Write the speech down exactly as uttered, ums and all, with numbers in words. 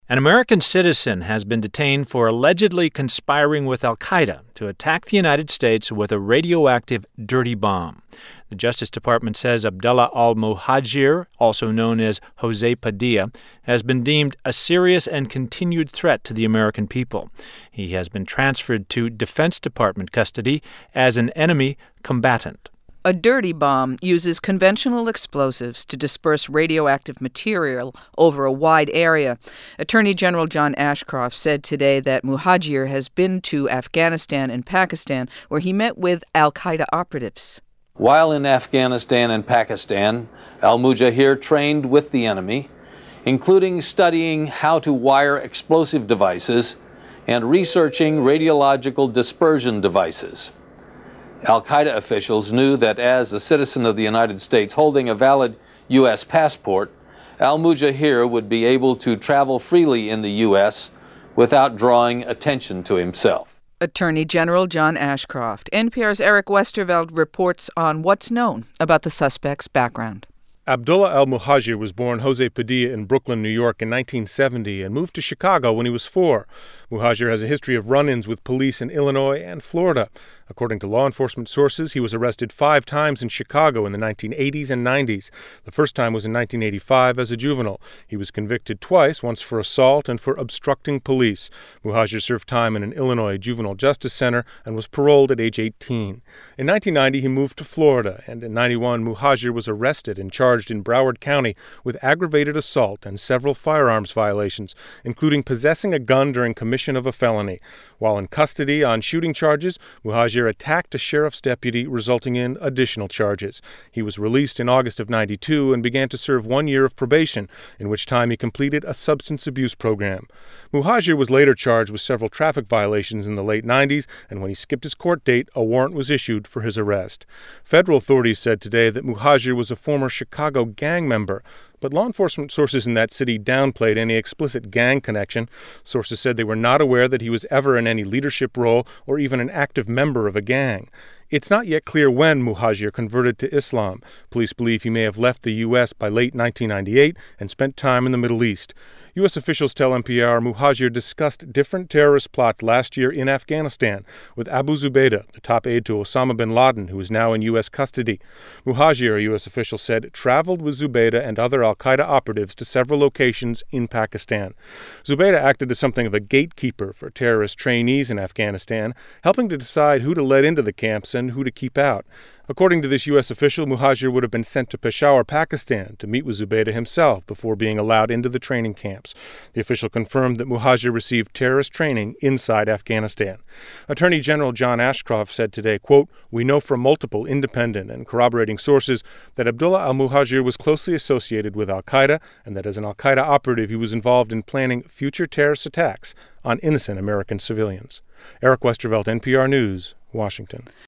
An American citizen has been detained for allegedly conspiring with al-Qaeda to attack the United States with a radioactive dirty bomb. The Justice Department says Abdullah al-Muhajir, also known as Jose Padilla, has been deemed a serious and continued threat to the American people. He has been transferred to Defense Department custody as an enemy combatant. A dirty bomb uses conventional explosives to disperse radioactive material over a wide area. Attorney General John Ashcroft said today that Muhajir has been to Afghanistan and Pakistan, where he met with al-Qaeda operatives. While in Afghanistan and Pakistan, al-Mujahir trained with the enemy, including studying how to wire explosive devices and researching radiological dispersion devices. Al-Qaeda officials knew that as a citizen of the United States holding a valid U S passport, al-Mujahir would be able to travel freely in the U S without drawing attention to himself. Attorney General John Ashcroft. N P R's Eric Westerveld reports on what's known about the suspect's background. Abdullah al-Muhajir was born Jose Padilla in Brooklyn, New York in nineteen seventy and moved to Chicago when he was four. Muhajir has a history of run-ins with police in Illinois and Florida. According to law enforcement sources, he was arrested five times in Chicago in the nineteen eighties and nineties. The first time was in nineteen eighty-five as a juvenile. He was convicted twice, once for assault and for obstructing police. Muhajir served time in an Illinois juvenile justice center and was paroled at age eighteen. In nineteen ninety, he moved to Florida, and in ninety-one, Muhajir was arrested and charged in Broward County with aggravated assault and several firearms violations, including possessing a gun during commission of a felony. While in custody on shooting charges, Muhajir attacked a sheriff's deputy, resulting in additional charges. He was released in August of ninety-two and began to serve one year of probation, in which time he completed a substance abuse program. Muhajir was later charged with several traffic violations in the late nineties, and when he skipped his court date, a warrant was issued for his arrest. Federal authorities said today that Muhajir was a former Chicago gang member, but law enforcement sources in that city downplayed any explicit gang connection. Sources said they were not aware that he was ever in any leadership role or even an active member of a gang. It's not yet clear when Muhajir converted to Islam. Police believe he may have left the U S by late nineteen ninety-eight and spent time in the Middle East. U S officials tell N P R Muhajir discussed different terrorist plots last year in Afghanistan with Abu Zubaydah, the top aide to Osama bin Laden, who is now in U S custody. Muhajir, a U S official said, traveled with Zubaydah and other al-Qaeda operatives to several locations in Pakistan. Zubaydah acted as something of a gatekeeper for terrorist trainees in Afghanistan, helping to decide who to let into the camps and who to keep out. According to this U S official, Muhajir would have been sent to Peshawar, Pakistan, to meet with Zubaydah himself before being allowed into the training camps. The official confirmed that Muhajir received terrorist training inside Afghanistan. Attorney General John Ashcroft said today, quote, "We know from multiple independent and corroborating sources that Abdullah al-Muhajir was closely associated with al-Qaeda and that as an al-Qaeda operative he was involved in planning future terrorist attacks on innocent American civilians." Eric Westervelt, N P R News, Washington.